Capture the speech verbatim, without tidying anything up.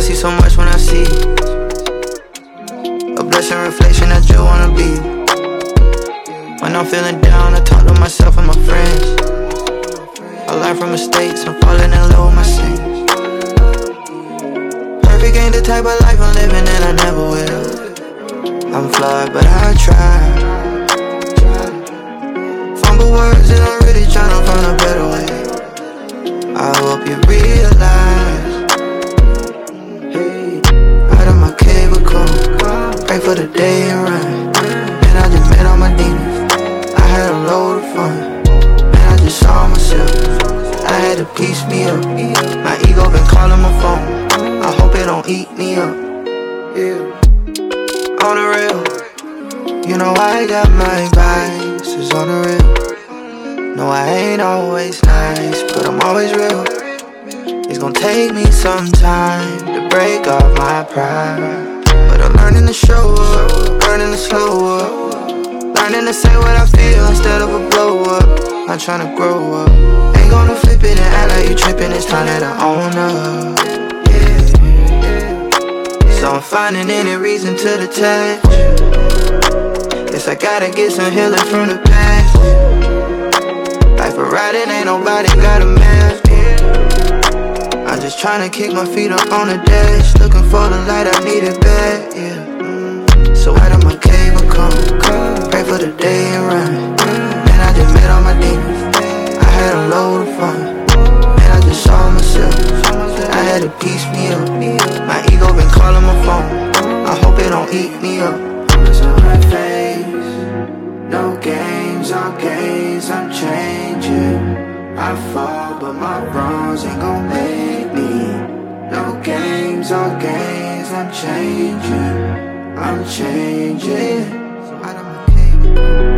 see so much when I see you. A blessing reflection that you wanna be. When I'm feeling down, I talk to myself and my friends. I learn from mistakes, I'm falling in love with my sins. Perfect ain't the type of life I'm living and I never will. I'm flawed, but I try. Fumble words and I'm really tryna find a better way. I hope you realize, hey, out of my cave of cold, pray for the day and run. And I just met all my demons, I had a load of fun. And I just saw myself, I had to piece me up. My ego been calling my phone, I hope it don't eat me up. Yeah, on the real, you know I got my vices on the real. No, I ain't always nice, but I'm always real. It's gonna take me some time to break off my pride, but I'm learning to show up, learning to slow up, learning to say what I feel instead of a blow up. I'm trying to grow up. Ain't gonna flip it and act like you tripping. It's time that I own up. Yeah. So I'm finding any reason to detach. Guess I gotta get some healing from the past. Life a riding, ain't nobody got a mask. I'm just trying to kick my feet up on the dash, looking for the light, I need it bad, yeah. So out of my cave I come, pray for the day and run. And I just met all my demons, I had a load of fun. And I just saw myself, I had to piece me up. My ego been calling my phone, I hope it don't eat me up. It's on my face, no games, all games, I'm changing. I fall, but my wrongs ain't gon' make me. No games, all games, I'm changing. I'm changing. So I don't care.